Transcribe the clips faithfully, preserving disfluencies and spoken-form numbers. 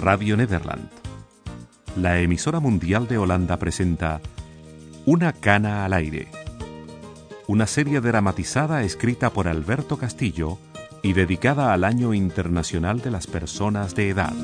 Radio Nederland. La emisora mundial de Holanda presenta Una cana al aire. Una serie dramatizada escrita por Alberto Castillo y dedicada al Año Internacional de las Personas de Edad.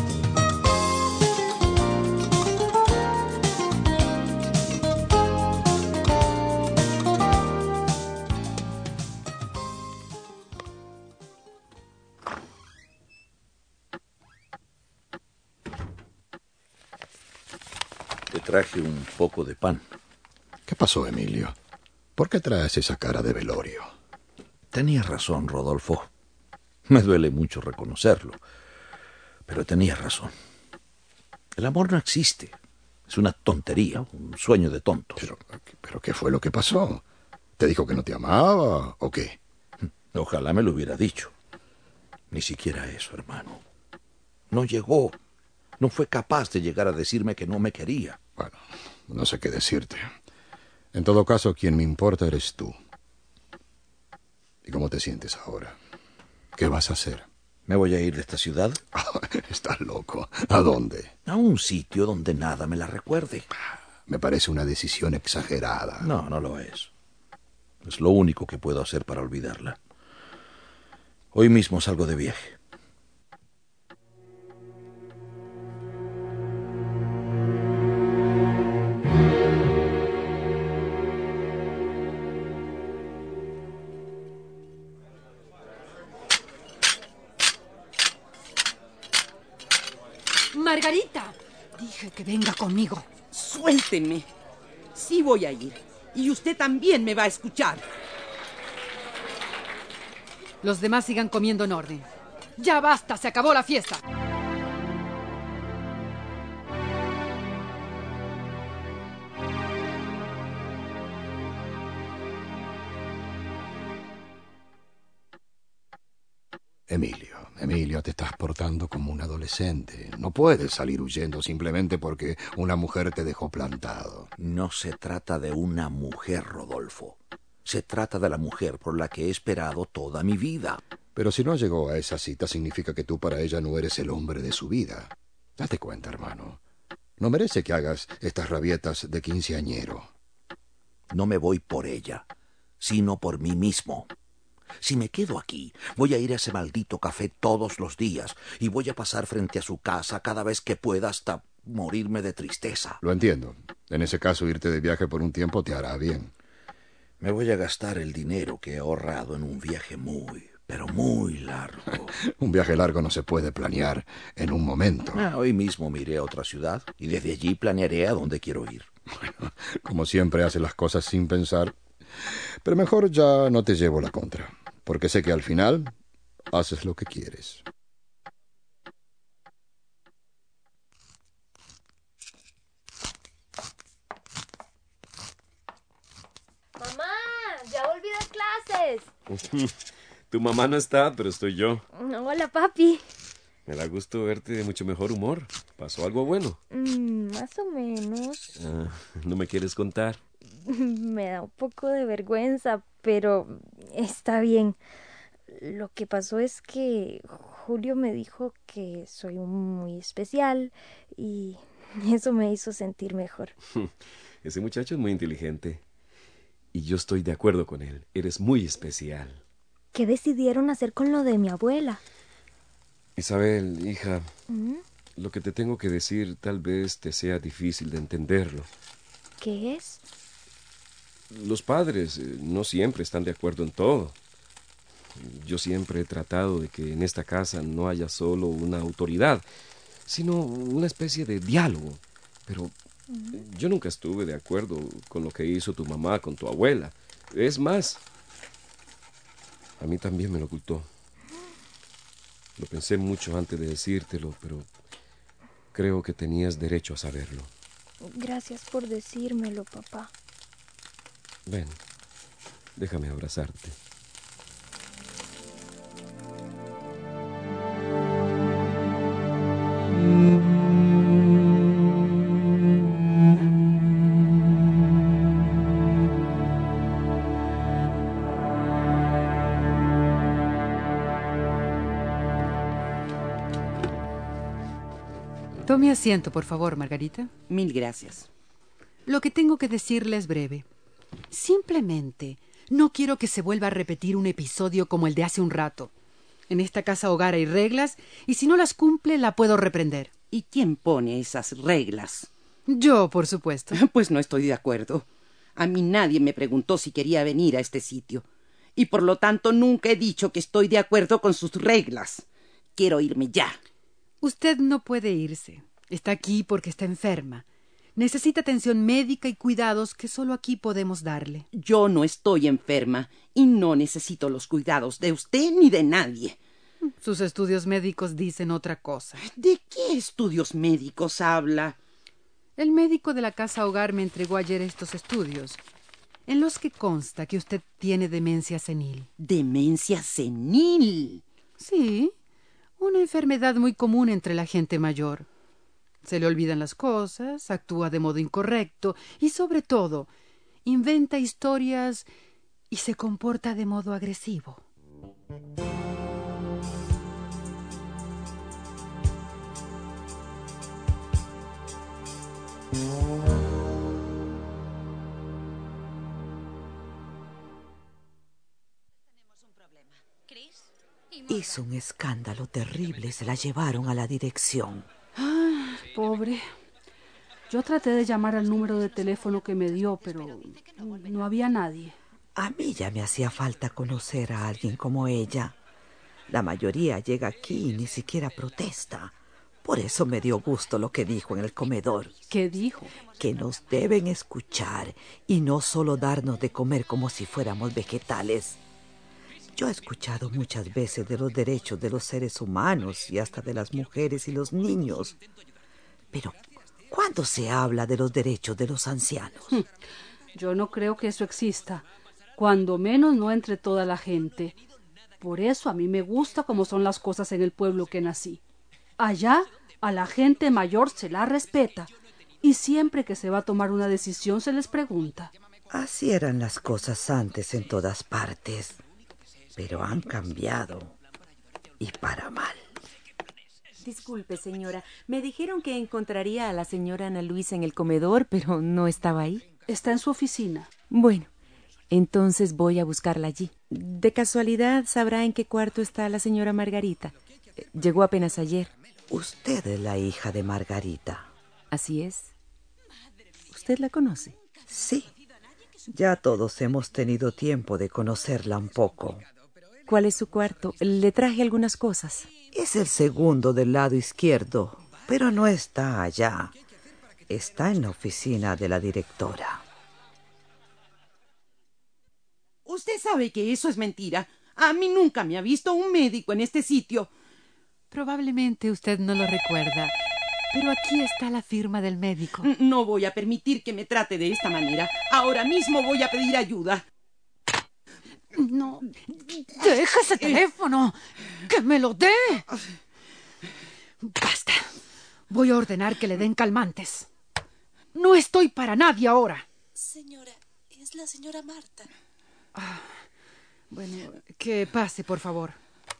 Te traje un poco de pan. ¿Qué pasó, Emilio? ¿Por qué traes esa cara de velorio? Tenías razón, Rodolfo. Me duele mucho reconocerlo, pero tenías razón. El amor no existe. Es una tontería, un sueño de tontos. Pero, pero ¿qué fue lo que pasó? ¿Te dijo que no te amaba o qué? Ojalá me lo hubiera dicho. Ni siquiera eso, hermano. No llegó. No fue capaz de llegar a decirme que no me quería. Bueno, no sé qué decirte. En todo caso, quien me importa eres tú. ¿Y cómo te sientes ahora? ¿Qué vas a hacer? ¿Me voy a ir de esta ciudad? Estás loco. ¿A dónde? A un sitio donde nada me la recuerde. Me parece una decisión exagerada. No, no lo es. Es lo único que puedo hacer para olvidarla. Hoy mismo salgo de viaje. Margarita, dije que venga conmigo. Suéltenme. Sí voy a ir. Y usted también me va a escuchar. Los demás sigan comiendo en orden. Ya basta, se acabó la fiesta. Emilio, Emilio, te estás portando como un adolescente. No puedes salir huyendo simplemente porque una mujer te dejó plantado. No se trata de una mujer, Rodolfo. Se trata de la mujer por la que he esperado toda mi vida. Pero si no llegó a esa cita, significa que tú para ella no eres el hombre de su vida. Date cuenta, hermano. No merece que hagas estas rabietas de quinceañero. No me voy por ella, sino por mí mismo. Si me quedo aquí, voy a ir a ese maldito café todos los días y voy a pasar frente a su casa cada vez que pueda hasta morirme de tristeza. Lo entiendo. En ese caso, irte de viaje por un tiempo te hará bien. Me voy a gastar el dinero que he ahorrado en un viaje muy, pero muy largo. Un viaje largo no se puede planear en un momento. Ah, hoy mismo me iré a otra ciudad y desde allí planearé a dónde quiero ir. Bueno, como siempre haces las cosas sin pensar. Pero mejor ya no te llevo la contra, porque sé que al final haces lo que quieres. Mamá, ya volví de clases. Tu mamá no está, pero estoy yo. Hola, papi. Me da gusto verte de mucho mejor humor. ¿Pasó algo bueno? Mm, más o menos. Ah, ¿no me quieres contar? Me da un poco de vergüenza, pero está bien. Lo que pasó es que Julio me dijo que soy muy especial y eso me hizo sentir mejor. Ese muchacho es muy inteligente. Y yo estoy de acuerdo con él. Eres muy especial. ¿Qué decidieron hacer con lo de mi abuela? Isabel, hija, ¿Mm? lo que te tengo que decir tal vez te sea difícil de entenderlo. ¿Qué es? Los padres eh, no siempre están de acuerdo en todo. Yo siempre he tratado de que en esta casa no haya solo una autoridad, sino una especie de diálogo. Pero yo nunca estuve de acuerdo con lo que hizo tu mamá con tu abuela. Es más, a mí también me lo ocultó. Lo pensé mucho antes de decírtelo, pero creo que tenías derecho a saberlo. Gracias por decírmelo, papá. Ven, déjame abrazarte. Tome asiento, por favor, Margarita. Mil gracias. Lo que tengo que decirle es breve. Simplemente no quiero que se vuelva a repetir un episodio como el de hace un rato. En esta casa hogar hay reglas y si no las cumple la puedo reprender. ¿Y quién pone esas reglas? Yo, por supuesto. Pues no estoy de acuerdo. A mí nadie me preguntó si quería venir a este sitio. Y por lo tanto nunca he dicho que estoy de acuerdo con sus reglas. Quiero irme ya. Usted no puede irse. Está aquí porque está enferma. Necesita atención médica y cuidados que solo aquí podemos darle. Yo no estoy enferma y no necesito los cuidados de usted ni de nadie. Sus estudios médicos dicen otra cosa. ¿De qué estudios médicos habla? El médico de la casa hogar me entregó ayer estos estudios, en los que consta que usted tiene demencia senil. ¿Demencia senil? Sí, una enfermedad muy común entre la gente mayor. Se le olvidan las cosas, actúa de modo incorrecto y, sobre todo, inventa historias y se comporta de modo agresivo. Hizo un escándalo terrible y se la llevaron a la dirección. Ah, pobre. Yo traté de llamar al número de teléfono que me dio, pero no había nadie. A mí ya me hacía falta conocer a alguien como ella. La mayoría llega aquí y ni siquiera protesta. Por eso me dio gusto lo que dijo en el comedor. ¿Qué dijo? Que nos deben escuchar y no solo darnos de comer como si fuéramos vegetales. Yo he escuchado muchas veces de los derechos de los seres humanos y hasta de las mujeres y los niños. Pero, ¿cuándo se habla de los derechos de los ancianos? Yo no creo que eso exista. Cuando menos no entre toda la gente. Por eso a mí me gusta cómo son las cosas en el pueblo que nací. Allá, a la gente mayor se la respeta. Y siempre que se va a tomar una decisión se les pregunta. Así eran las cosas antes en todas partes. Pero han cambiado, y para mal. Disculpe, señora. Me dijeron que encontraría a la señora Ana Luisa en el comedor, pero no estaba ahí. Está en su oficina. Bueno, entonces voy a buscarla allí. De casualidad, ¿sabrá en qué cuarto está la señora Margarita? Llegó apenas ayer. Usted es la hija de Margarita. Así es. ¿Usted la conoce? Sí. Ya todos hemos tenido tiempo de conocerla un poco. ¿Cuál es su cuarto? Le traje algunas cosas. Es el segundo del lado izquierdo, pero no está allá. Está en la oficina de la directora. Usted sabe que eso es mentira. A mí nunca me ha visto un médico en este sitio. Probablemente usted no lo recuerda, pero aquí está la firma del médico. No voy a permitir que me trate de esta manera. Ahora mismo voy a pedir ayuda. No, deja ese teléfono. ¡Que me lo dé! Basta. Voy a ordenar que le den calmantes. No estoy para nadie ahora. Señora, es la señora Marta. Ah, bueno, que pase, por favor.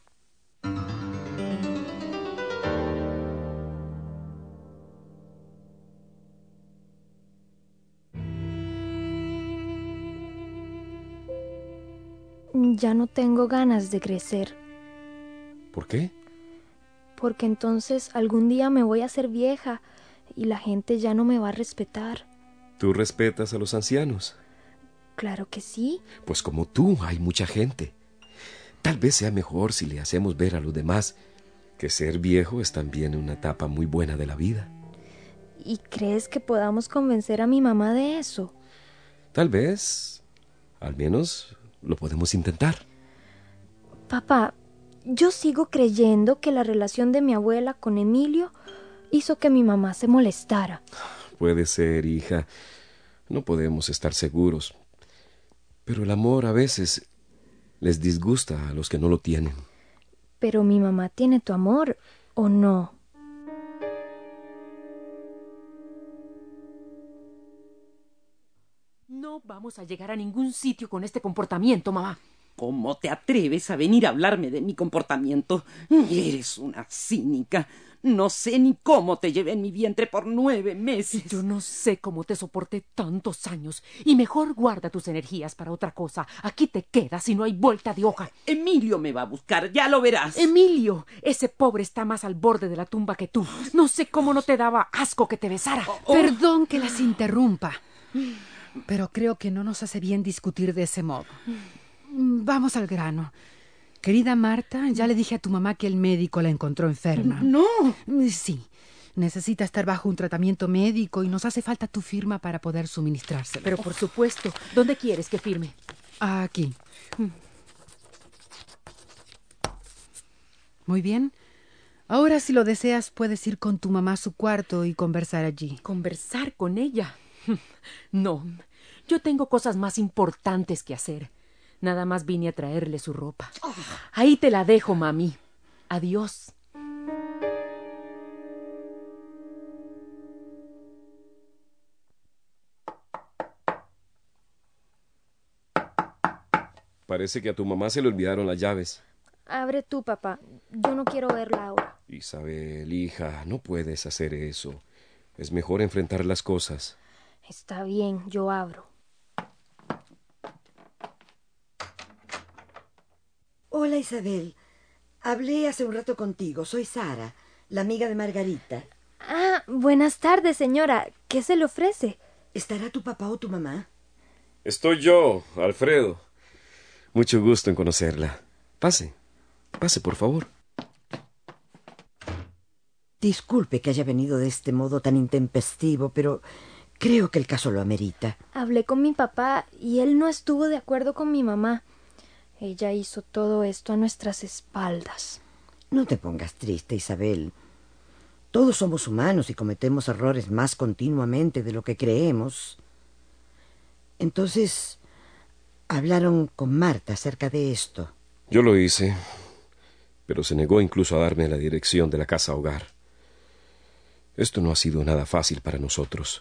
Ya no tengo ganas de crecer. ¿Por qué? Porque entonces algún día me voy a hacer vieja y la gente ya no me va a respetar. ¿Tú respetas a los ancianos? Claro que sí. Pues como tú, hay mucha gente. Tal vez sea mejor si le hacemos ver a los demás que ser viejo es también una etapa muy buena de la vida. ¿Y crees que podamos convencer a mi mamá de eso? Tal vez, al menos lo podemos intentar. Papá, yo sigo creyendo que la relación de mi abuela con Emilio hizo que mi mamá se molestara. Puede ser, hija. No podemos estar seguros. Pero el amor a veces les disgusta a los que no lo tienen. Pero mi mamá tiene tu amor, ¿o no? No vamos a llegar a ningún sitio con este comportamiento, mamá. ¿Cómo te atreves a venir a hablarme de mi comportamiento? Eres una cínica. No sé ni cómo te llevé en mi vientre por nueve meses. Yo no sé cómo te soporté tantos años. Y mejor guarda tus energías para otra cosa. Aquí te quedas y no hay vuelta de hoja. Emilio me va a buscar, ya lo verás. Emilio, ese pobre está más al borde de la tumba que tú. No sé cómo no te daba asco que te besara. Oh, oh. Perdón que las interrumpa, pero creo que no nos hace bien discutir de ese modo. Vamos al grano. Querida Marta, ya le dije a tu mamá que el médico la encontró enferma. No. Sí, necesita estar bajo un tratamiento médico y nos hace falta tu firma para poder suministrárselo. Pero por supuesto, ¿dónde quieres que firme? Aquí. Muy bien. Ahora, si lo deseas, puedes ir con tu mamá a su cuarto y conversar allí. ¿Conversar con ella? No, yo tengo cosas más importantes que hacer. Nada más vine a traerle su ropa. Oh. Ahí te la dejo, mami. Adiós. Parece que a tu mamá se le olvidaron las llaves. Abre tú, papá. Yo no quiero verla ahora. Isabel, hija, no puedes hacer eso. Es mejor enfrentar las cosas. Está bien, yo abro. Hola, Isabel. Hablé hace un rato contigo. Soy Sara, la amiga de Margarita. Ah, buenas tardes, señora. ¿Qué se le ofrece? ¿Estará tu papá o tu mamá? Estoy yo, Alfredo. Mucho gusto en conocerla. Pase, pase, por favor. Disculpe que haya venido de este modo tan intempestivo, pero creo que el caso lo amerita. Hablé con mi papá y él no estuvo de acuerdo con mi mamá. Ella hizo todo esto a nuestras espaldas. No te pongas triste, Isabel. Todos somos humanos y cometemos errores más continuamente de lo que creemos. Entonces, hablaron con Marta acerca de esto. Yo lo hice, pero se negó incluso a darme la dirección de la casa hogar. Esto no ha sido nada fácil para nosotros.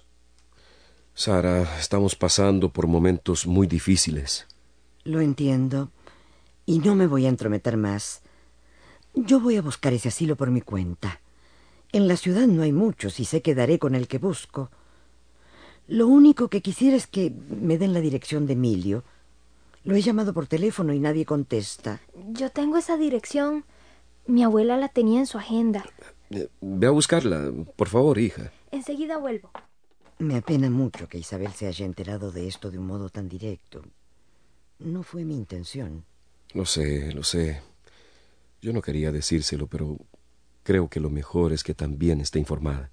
Sara, estamos pasando por momentos muy difíciles. Lo entiendo. Y no me voy a entrometer más. Yo voy a buscar ese asilo por mi cuenta. En la ciudad no hay muchos y sé que daré con el que busco. Lo único que quisiera es que me den la dirección de Emilio. Lo he llamado por teléfono y nadie contesta. Yo tengo esa dirección. Mi abuela la tenía en su agenda. Eh, ve a buscarla, por favor, hija. Enseguida vuelvo. Me apena mucho que Isabel se haya enterado de esto de un modo tan directo. No fue mi intención. Lo sé, lo sé. Yo no quería decírselo, pero creo que lo mejor es que también esté informada.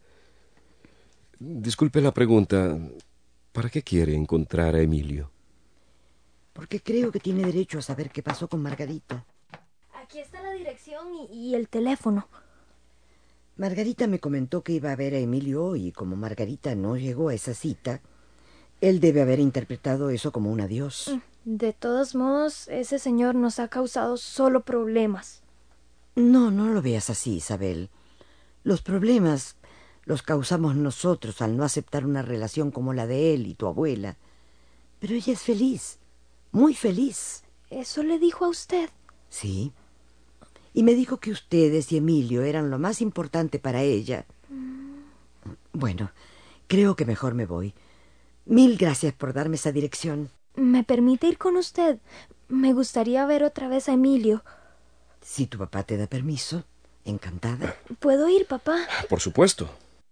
Disculpe la pregunta. ¿Para qué quiere encontrar a Emilio? Porque creo que tiene derecho a saber qué pasó con Margarita. Aquí está la dirección y, y el teléfono. Margarita me comentó que iba a ver a Emilio hoy y como Margarita no llegó a esa cita, él debe haber interpretado eso como un adiós. De todos modos, ese señor nos ha causado solo problemas. No, no lo veas así, Isabel. Los problemas los causamos nosotros al no aceptar una relación como la de él y tu abuela. Pero ella es feliz, muy feliz. ¿Eso le dijo a usted? Sí. Y me dijo que ustedes y Emilio eran lo más importante para ella. Mm. Bueno, creo que mejor me voy. Mil gracias por darme esa dirección. ¿Me permite ir con usted? Me gustaría ver otra vez a Emilio. Si tu papá te da permiso, encantada. ¿Puedo ir, papá? Por supuesto.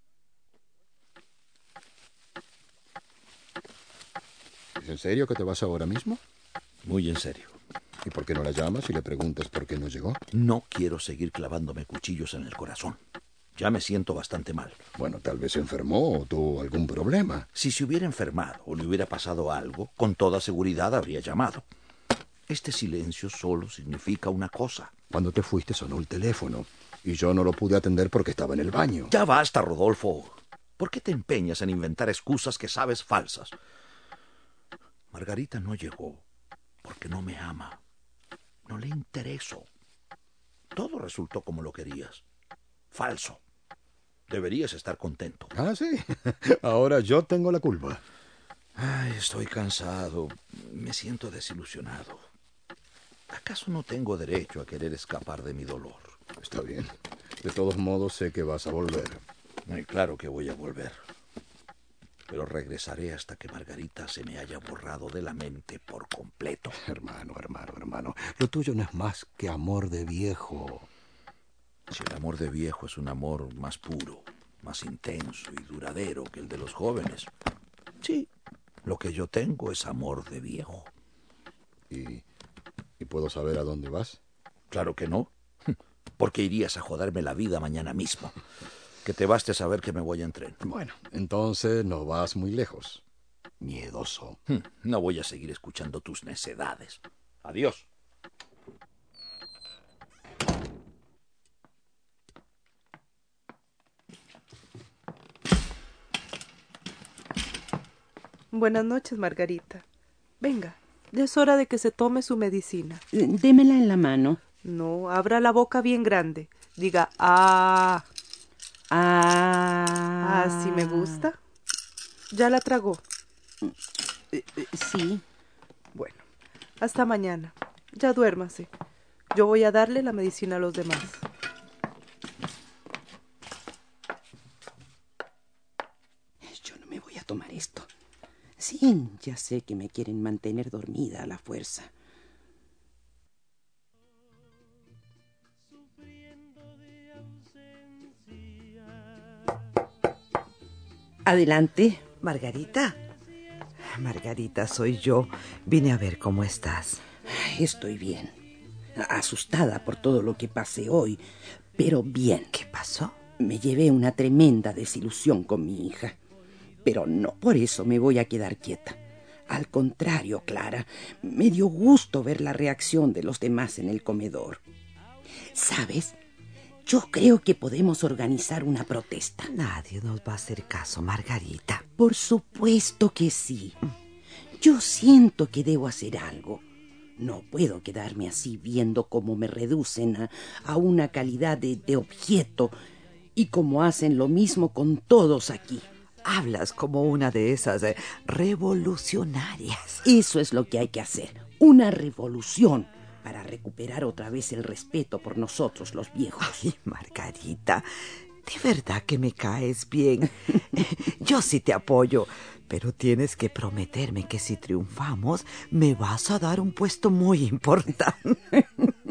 ¿Es en serio que te vas ahora mismo? Muy en serio. ¿Y por qué no la llamas y le preguntas por qué no llegó? No quiero seguir clavándome cuchillos en el corazón. Ya me siento bastante mal. Bueno, tal vez se enfermó o tuvo algún problema. Si se hubiera enfermado o le hubiera pasado algo, con toda seguridad habría llamado. Este silencio solo significa una cosa. Cuando te fuiste sonó el teléfono y yo no lo pude atender porque estaba en el baño. Ya basta, Rodolfo. ¿Por qué te empeñas en inventar excusas que sabes falsas? Margarita no llegó porque no me ama. No le intereso. Todo resultó como lo querías. Falso. Deberías estar contento. Ah, sí. Ahora yo tengo la culpa. Ay, estoy cansado. Me siento desilusionado. ¿Acaso no tengo derecho a querer escapar de mi dolor? Está bien. De todos modos, sé que vas a volver. Ay, claro que voy a volver. Pero regresaré hasta que Margarita se me haya borrado de la mente por completo. Hermano, hermano, hermano, lo tuyo no es más que amor de viejo. Si el amor de viejo es un amor más puro, más intenso y duradero que el de los jóvenes. Sí, lo que yo tengo es amor de viejo. ¿Y, y puedo saber a dónde vas? Claro que no. Porque irías a joderme la vida mañana mismo. Que te baste saber que me voy en tren. Bueno, entonces no vas muy lejos. Miedoso. No voy a seguir escuchando tus necedades. Adiós. Buenas noches, Margarita. Venga, ya es hora de que se tome su medicina. Démela en la mano. No, abra la boca bien grande. Diga, ah... Ah. Ah, sí me gusta. ¿Ya la tragó? Sí. Bueno, hasta mañana. Ya duérmase. Yo voy a darle la medicina a los demás. Yo no me voy a tomar esto. Sí, ya sé que me quieren mantener dormida a la fuerza. Adelante. ¿Margarita? Margarita, soy yo. Vine a ver cómo estás. Estoy bien. Asustada por todo lo que pasé hoy, pero bien. ¿Qué pasó? Me llevé una tremenda desilusión con mi hija. Pero no por eso me voy a quedar quieta. Al contrario, Clara, me dio gusto ver la reacción de los demás en el comedor. ¿Sabes? Yo creo que podemos organizar una protesta. Nadie nos va a hacer caso, Margarita. Por supuesto que sí. Yo siento que debo hacer algo. No puedo quedarme así viendo cómo me reducen a, a una calidad de, de objeto y cómo hacen lo mismo con todos aquí. Hablas como una de esas eh, revolucionarias. Eso es lo que hay que hacer. Una revolución. Para recuperar otra vez el respeto por nosotros los viejos. Ay, Margarita, de verdad que me caes bien. Yo sí te apoyo, pero tienes que prometerme que si triunfamos me vas a dar un puesto muy importante.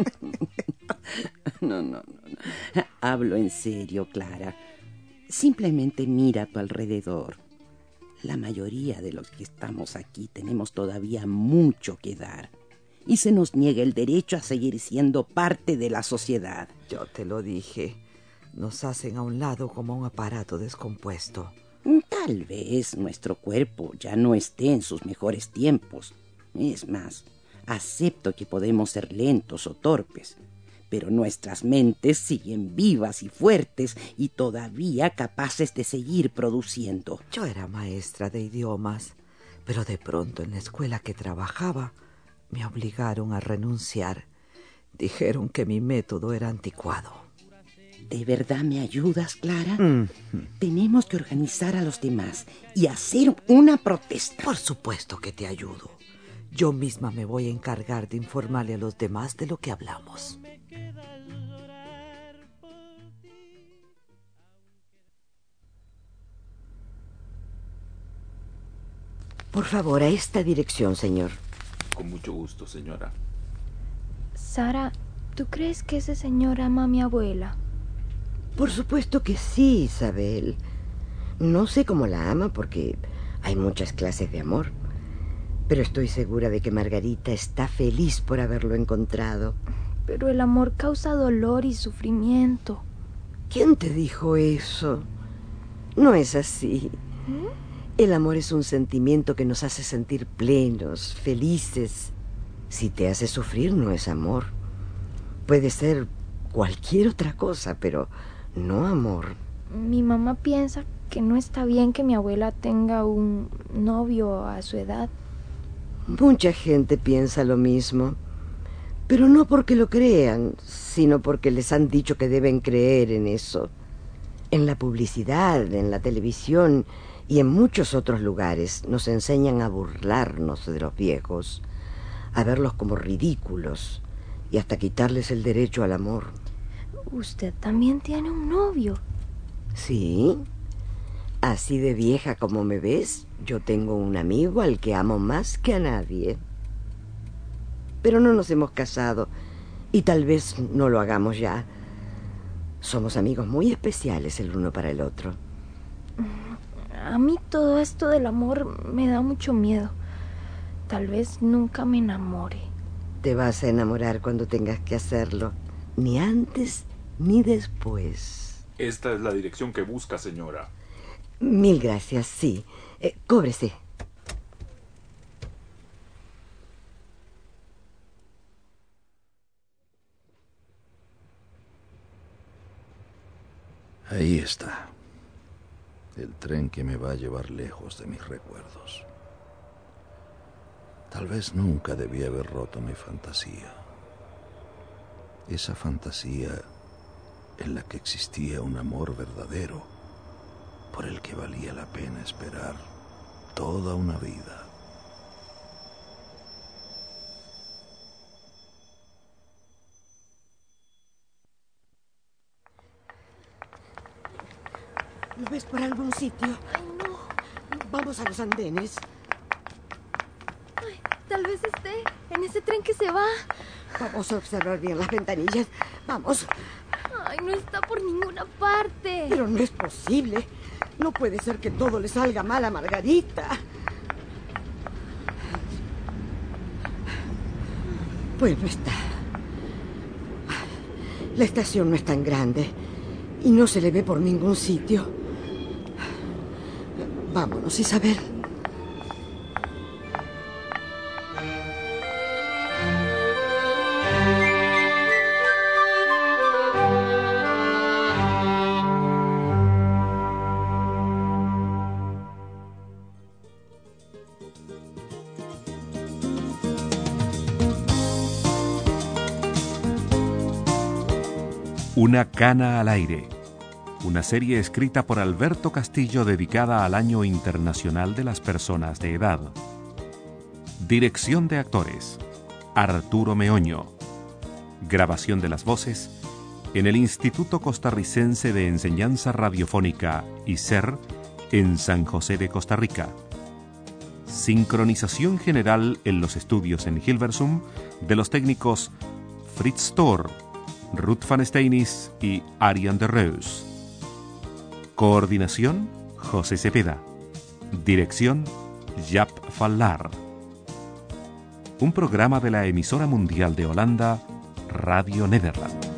No, no, no, no. Hablo en serio, Clara. Simplemente mira a tu alrededor. La mayoría de los que estamos aquí tenemos todavía mucho que dar. Y se nos niega el derecho a seguir siendo parte de la sociedad. Yo te lo dije. Nos hacen a un lado como un aparato descompuesto. Tal vez nuestro cuerpo ya no esté en sus mejores tiempos. Es más, acepto que podemos ser lentos o torpes, pero nuestras mentes siguen vivas y fuertes y todavía capaces de seguir produciendo. Yo era maestra de idiomas, pero de pronto en la escuela que trabajaba me obligaron a renunciar. Dijeron que mi método era anticuado. ¿De verdad me ayudas, Clara? Mm. Tenemos que organizar a los demás y hacer una protesta. Por supuesto que te ayudo. Yo misma me voy a encargar de informarle a los demás de lo que hablamos. Por favor, a esta dirección, señor. Con mucho gusto, señora. Sara, ¿tú crees que ese señor ama a mi abuela? Por supuesto que sí, Isabel. No sé cómo la ama porque hay muchas clases de amor. Pero estoy segura de que Margarita está feliz por haberlo encontrado. Pero el amor causa dolor y sufrimiento. ¿Quién te dijo eso? No es así. ¿Mm? El amor es un sentimiento que nos hace sentir plenos, felices. Si te hace sufrir, no es amor. Puede ser cualquier otra cosa, pero no amor. Mi mamá piensa que no está bien que mi abuela tenga un novio a su edad. Mucha gente piensa lo mismo, pero no porque lo crean, sino porque les han dicho que deben creer en eso. En la publicidad, en la televisión y en muchos otros lugares nos enseñan a burlarnos de los viejos, a verlos como ridículos y hasta quitarles el derecho al amor. Usted también tiene un novio. Sí, así de vieja como me ves, yo tengo un amigo al que amo más que a nadie. Pero no nos hemos casado y tal vez no lo hagamos ya. Somos amigos muy especiales el uno para el otro. A mí todo esto del amor me da mucho miedo. Tal vez nunca me enamore. Te vas a enamorar cuando tengas que hacerlo. Ni antes ni después. Esta es la dirección que busca, señora. Mil gracias, sí. Eh, cóbrese. Ahí está. El tren que me va a llevar lejos de mis recuerdos. Tal vez nunca debí haber roto mi fantasía. Esa fantasía en la que existía un amor verdadero, por el que valía la pena esperar toda una vida. ¿Lo ves por algún sitio? Ay, no. Vamos a los andenes. Ay, tal vez esté en ese tren que se va. Vamos a observar bien las ventanillas. Vamos. Ay, no está por ninguna parte. Pero no es posible. No puede ser que todo le salga mal a Margarita. Pues no está. La estación no es tan grande y no se le ve por ningún sitio. Vámonos, Isabel. Una cana al aire. Una serie escrita por Alberto Castillo dedicada al Año Internacional de las Personas de Edad. Dirección de actores: Arturo Meoño. Grabación de las voces en el Instituto Costarricense de Enseñanza Radiofónica, I C E R, en San José de Costa Rica. Sincronización general en los estudios en Hilversum de los técnicos Fritz Thor, Ruth van Steinis y Ariane de Reus. Coordinación: José Cepeda. Dirección: Jaap van Laar. Un programa de la emisora mundial de Holanda, Radio Nederland.